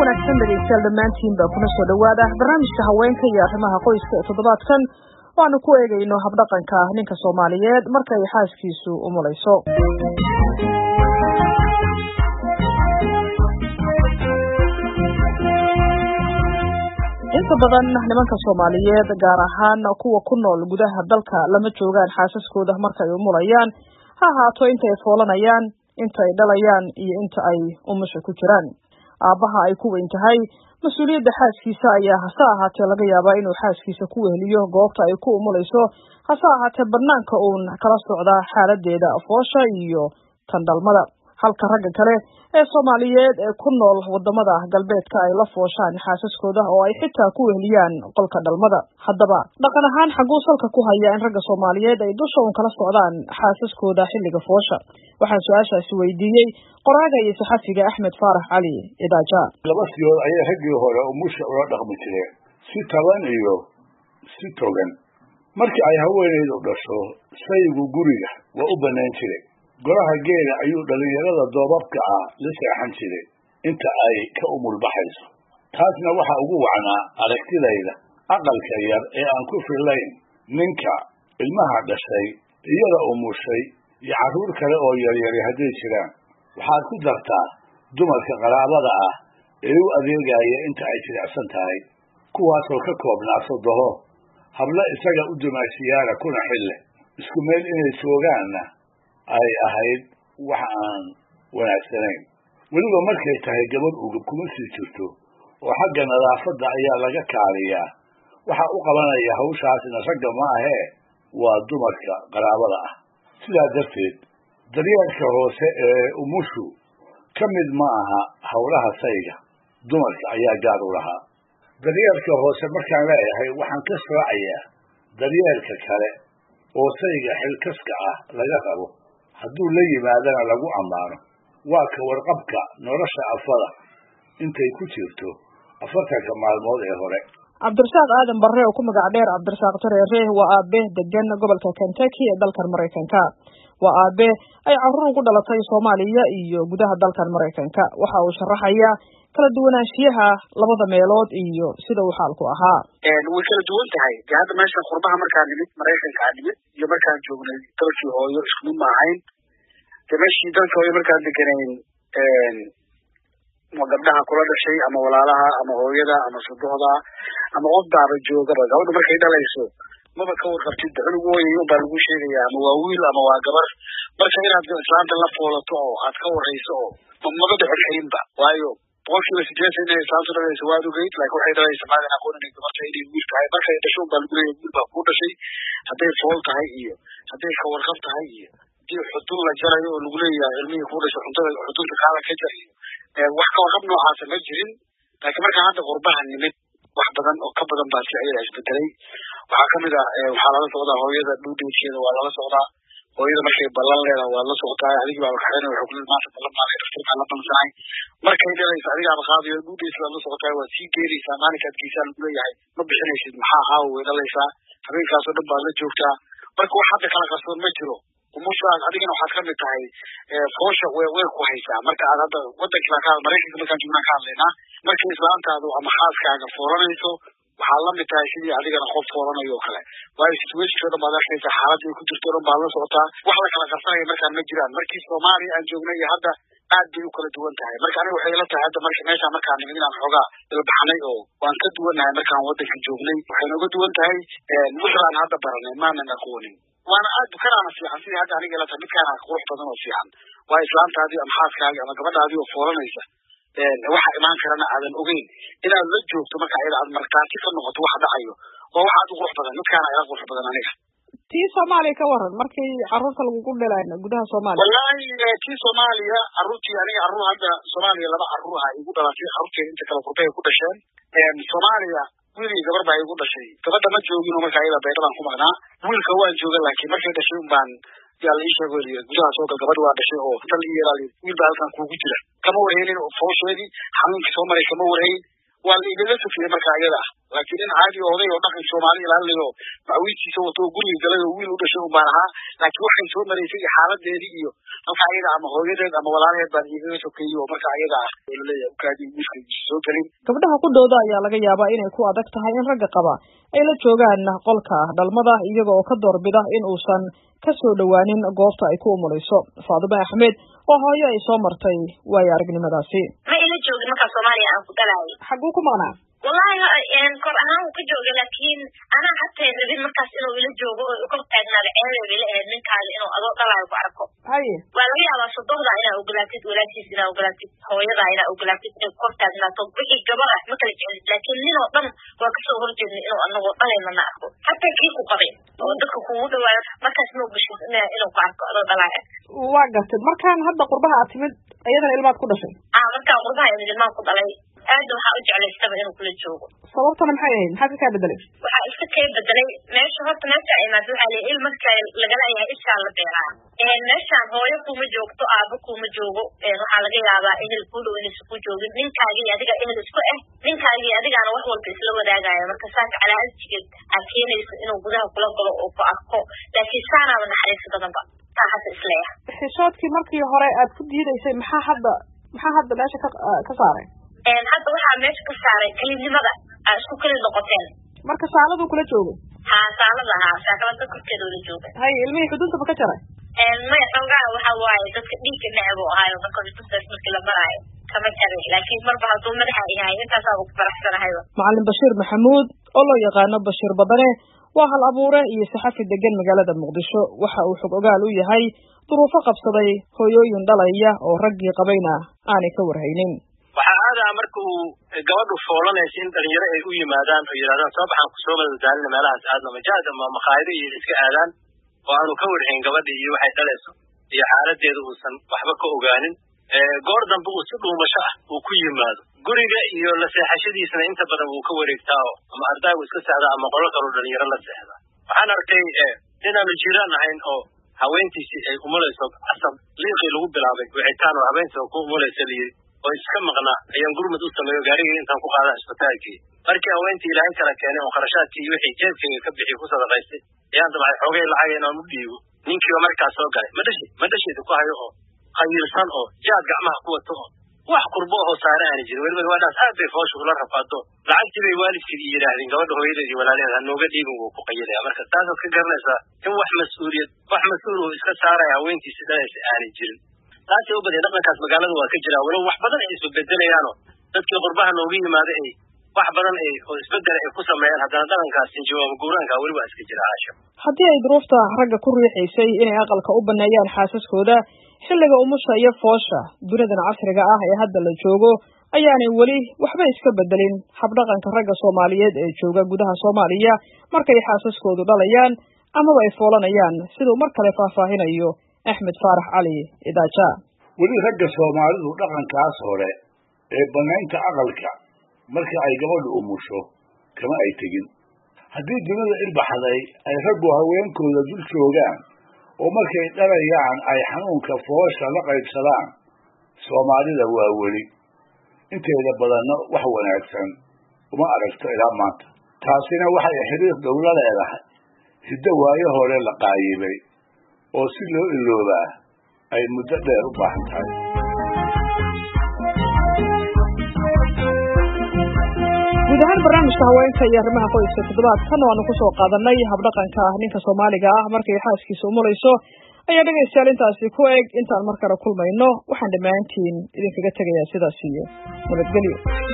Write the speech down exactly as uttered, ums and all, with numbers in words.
wanaagsan dhegeystayaal dhammaantiinba kuna soo dhawaada barnaamijka haweenka iyo arrimaha qoyska ee toddobaadkan waanu ku eegayno habdhaqanka ninka Soomaaliyeed marka ay xaaskiisu umulayso. inta badan nimanka Soomaaliyeed gaar ahaan kuwa ku nool gudaha dalka lama joogaan xaasaskooda marka ay umulayaan, ha ahaato inta ay foolanayaan, inta ay dhalayaan iyo inta ay umusha ku jiraan. aabaha ay ku weyn tahay mas'uuliyadda xaaskiisa ayaa hase ahaatee laga yaabaa inuu xaaskiisa ku weheliyo goobta ay ku umulayso, hase ahaatee banaanka uun kala socda xaaladeeda foosha iyo tan dhalmada, halka ragga kale ee Soomaaliyeed ee ku nool wadamada galbeedka ay la fooshaan xaasaskooda oo ay xitaa ku weheliyaan qolka dhalmada. haddaba dhaqan ahaan xaguu salka ku haya in ragga Soomaaliyeed ay dusha uun kala socdaan xaasaskooda xilliga foosha? waxaan su-aashaasi weydiiyey qoraaga iyo saxafiga Axmed Faarax Cali Idaaja. laba siyood ayay raggii hore umusha ula dhaqmi jireen, si taban iyo si togan. markii ay haweeneydu dhasho, saygu guriga waa u bannaan jiray. golaha geela ayuu dhalinyarada doobabka ah la seexan jiray inta ay ka umulbaxayso. taasna waxaa ugu wacnaa aragtidayda aqalka yar ee aan ku fillayn ninka ilmaha dhashay, iyada umushay iyo carruur kale oo yaryari hadday jiraan. waxaad ku dartaa dumarka qaraabada ah ee u adeegaya inta ay jilicsan tahay, kuwaasoo ka koobnaa sodoho, hablo isaga u dumaashiyaana kuna xille, isku meel inay joogaanna ay ahayd wax aan wanaagsanayn. weliba markay tahay gabadh ugub kuma sii jirto oo xagga nadaafadda ayaa laga kaaliyaa. waxaa u qabanaya hawshaasna ragga ma ahee waa dumarka qaraabada ah. sidaa darteed daryeelka hoose ee umushu ka mid ma aha howlaha sayga, dumarka ayaa gaar u lahaa. daryeelka hoose markaan leeyahay waxaan ka soocayaa daryeelka kale oo sayga xilkaska ah laga rabo, hadduu la yimaadana lagu ammaano. waa ka warqabka nolosha afada intay ku jirto afartanka maalmood ee hore. Cabdirasaaq Aadan Barre oo ku magac dheer Cabdirasaaq Tareere waa aabe degan gobolka Kentucky ee dalkan Mareykanka. waa aabe ay carruur ugu dhalatay Soomaaliya iyo gudaha dalkan Mareykanka. waxa uu sharaxayaa kala duwanaanshiyaha labada meelood iyo sida uu xaalku ahaa. ee way kala duwan tahay. hadda meesha qurbaha markaan nimid Mareykanka nimid iyo markaan joognay dalkii hooyo isku mid ma ahayn. meeshii dalka hooyo markaan deganayn een ma gabdhaha kula dhashay ama walaalaha ama hooyada ama sodohda ama qofdaaba jooga gabadhu markay dhalayso maba ka warqabtid cunug hooyo baa lagu sheegayaa ama waa wiil ama waa gabar. marka inaad islaanta la foolato oo aad ka warayso oo maba dhexeynba, waayo boqolkiiba sideetan inay islaantu dhalayso waad ogeyd, laakiin waxay dhalaysa maadan aqoon inay gabarta inay wiil tahay. markay dhasho baa lagu leeyahay wiil baa ku dhashay, hadday fool tahay iyo hadday ka warqab tahay iyo hadii xudun la jarayo oo lagu leeyahay ilmihii ku dhashay xudunta xudunta qaala ka jarayo wax ka warqab noocaas ma jirin. laakiin marka hadda qurbaha nimid wax badan oo ka badan baa si ayada isbedelay. waxaa kamid ah waxaa lala socdaa hooyada dhuudheedsheeda, waa lala socdaa hooyada markay ballan leedahay waa la socotaa. adigii baa kaxeynaya wuxuu kuley maanta ballan maalay dhaftirkaa la ballansanay. markay dhalaysa adigaaba qaadayo dhuudheedsi baad la socotaa, waad sii geeraysaa. maalinkaad geysaa lagu leeyahay ma bixinaysid, maxaa haa way dhalaysaa, habeenkaasoo dhan baad la joogtaa. marka wax hadda kala qarsoon ma jiro. umushaas adigana waxaad ka mid tahay foosha way way ku haysaa. marka aad hadda wadanka ka Mareykanka markaan joognaa ka hadlaynaa, markii islaantaadu ama xaaskaaga foolanayso waxaa la mid tahay sidii adigana qof foolanayo oo kale. waayo situationka dhan baad arkaysaa, xaaladii ku jirto dhan baad la socotaa. wax la kala qarsanaya markaan ma jiraan. markii Soomaaliya aan joognay iyo hadda aad bay u kala duwan tahay. marka aniga waxay ila tahay hadda marka meesha markaan nimid inaan xoogaa ilbaxnay oo waan ka duwanahay markaan wadanka joognay. waxay nooga duwan tahay wixii aan hadda baranay maanan aqoonin. waana aad dukanaana fiican sidii hadda aniga ila tahay midkaana qurux badan oo fiican. waa islaantaadii ama xaaskaagii ama gabadhaadii oo foolanaysa waxa imaan karana aadan ogeyn inaad la joogto marka ayada aad markaati ka noqoto wax dhacayo oo waxa aad u qurux badan. midkaana ila qurux badan aniga. tii Soomaaliya ka waran markii carruurta lagu dhalayna gudaha Soomaaliya? wallahi tii Soomaaliya carruurtii aniga carruur hadda Soomaaliya laba carruur ah igu dhalatay. carruurtii inta kala qurbahay ku dhasheen Soomaaliya wiilii gabar baa igu dhashay. gabadha ma joogin oo marka ayada beedhaan ku maqnaa. wiilka waan jooga laakiin markay dhashay baan yaa la ii sheegay gudaha soo gal gabadh waa dhashay oo tan iyo ilaali wiil baa halkan kuugu jira. kama warhaynin foosheedii xanuunkii soo maray kama warhayn. waa la igaga safiyay marka ayada laakiin in caadi oday oo dhaqan Soomaali ilaaliyo baawiisiisa wato guriga galay oo wiil u dhashay u baan ahaa laakiin waxay soo mareysay xaaladeedii iyo halka ayada ama hooyadeed ama walaalaheed baan igaga safiyay oo marka ayada leeyahay kaadi wiilkiisa soo galin gabdhaha ku dooda ayaa laga yaabaa inay ku adag tahay in ragga qaba ay la joogaan qolka dhalmada iyaga oo ka doorbida in uusan ka soo dhawaanin goobta ay ku umulayso Faadima Axmed oo hooyo ay soo martay way aragnimadaasi ma ila joogin marka Soomaaliya aan ku dhalay xaguu ku maqnaa wallahi een kor ahaan ku joogay laakiin ana hatta rabin markaas inuu ila joogo oo kor taagnaada ceebeeb ila ahayd ninkaas inuu adoo dhalay ku arko haye waa laga yaabaa sodohda inaa ogolaatid walaashiis inaa ogolaatid hooyada inaa ogolaatid inay kor taagnaato wixii gabar ah ma kala jecel laakiin nin oo dhan waa ka soo horjeednay inuu anagoo dhalayna na arko hatta kii ku qabay oo dadka kugu dhawaa markaas ma ogashin inuu ku arko adoo dhalay waa gartay markaan hadda qurbaha aad timid ayadana ilmaad ku dhashay ah markaan qurbaha ilmaad ku dhalay aad waxa u jeclaystaba inuu kula joogo sababtana maxay ahayd maxaa ka bedelay waxa iska ka bedelay meesha horta meesha ay maad waxa la ilmo marka laga leeyahay isha la beeraa ee meesha hooyo kuma joogto aabo kuma joogo ee waxa laga yaabaa ehel ku dhow inay isku joogin ninkaagi adiga ehel isku ah ninkaagi adigana wax walba isla wadaagaya marka saaka calaaljiga aad keenayso inuu gudaha kula galo oo ku arko laakiin saana naxariis badan ba taas isleeyahay xishoodkii markii hore aad ku diidaysay maxaa hadda maxaa hadda meesha ka ka saaray een hadda waxa meesha ka saaray kelinimada aad isku kala noqoteen marka saaladu kula joogo ha saalada ha saakada korkeeda la jooga hay ilmihii xudunta ka jaray een ma xoogaa waxa waaye dadka dhiigga necbo ahayo marka xuduntaas markii la marayo kama jaray laakiin marba haduu madaxa yahay intaas aan ku faraxsanahay Macallin Bashiir Maxamuud oo loo yaqaan Bashiir Badane waa hal abuure iyo saxafi degan magaalada Muqdisho waxa uu xog ogaal u yahay duruufo qabsaday hooyooyin dhalaya oo raggii qabayna aanay ka warhaynin waxa aad ah markuu gabadhu foolanaysa in dhalinyaro ay u yimaadaan oo yiraahdaan soo baxaan ku soo madadaalina meelahaas aadna majaad ama maqaayado iyo iska aadaan oo aanu ka warhayn gabadhii iyo waxay dhalayso iyo xaaladeedu uusan waxba ka ogaanin ee goor dambe uu si dhuumasho ah uu ku yimaado guriga iyo la seexashadiisana inta badan uu ka wareegtaa ama ardaygu iska saada ama qolo kale dhalinyaro la seexda waxaan arkay inaanu jiraan ahayn oo haweentiisii ay umulayso asab liiqii lagu bilaabay wicitaan oo habeenta ku umulaysa oo iska maqnaa ayaan gurmad u sameeyo gaariga intaan ku qaadaa isbitaalkii markii haweentii ilaahay kala keenay oo qarashaadkii iyo wixii jeebkayga ka bixi ku sadaqaystay ayaan dabcay xoogay lacag inaan u dhiibo ninkii markaas soo galay madhashi madhashiida ku hayo oo qayiilsan oo jaad gacmaha ku wato wax qurbo oo saaran aan jirin waliba gabadhaas aad bay fooshu ula rafaado lacagtii bay waalidkii yiraahdeen gabadha hooyadeed iyo walaalaheed nooga dhiibin wuu ku qayilaya marka taas ka garanaysaa in wax mas'uuliyad wax mas'uul oo iska saaraya haweentiisa dhalaysa aanay jirin taasi oo badan dhaqankaas magaalada waa ka jira walow wax badan ay isu bedelayaan dadkii qurbaha nooga yimaada ay wax badan ay oo isbedel ay ku sameeyaan haddana dhaqankaas jawaab guuraanka waliba iska jira aasha haddii ay duruufta ragga ku riixaysay inay aqalka u baneeyaan xaasaskooda xilliga umusha iyo foosha dunidan casriga ah ee hadda la joogo ayaanay weli waxba iska bedelin habdhaqanka ragga Soomaaliyeed ee jooga gudaha Soomaaliya markay xaasaskoodu dhalayaan ama ay foolanayaan sidoo mar kale faahfaahinayo Axmed Faarax Cali Idaaja weli ragga Soomaalidu dhaqankaas hore ee banaynta aqalka markii ay gabadhu umusho kama ay tagin haddii dunida ilbaxday ay raggu haweenkooda dul joogaan oo markay dhalayaan ay xanuunka foosha la qaybsadaan Soomaalida waa weli inteeda badan wax wanaagsan uma aragto ilaa maanta taasina waxay xiriir dawla leedahay hidda waayo hore la qaayibay oo si loo iloobaa ay muddo dheer u baahan tahay guud ahaan barnaamijka haweenka iyo arrimaha qoyska toddobaadkan waanu ku soo qaadanay habdhaqanka ah ninka Soomaaliga ah markay xaaskiisa umulayso ayaa dhagaystayaal intaasi ku eg intaan mar kale kulmayno waxaan dhammaantiin idinkaga tegayaa sidaas iyo nabadgelyo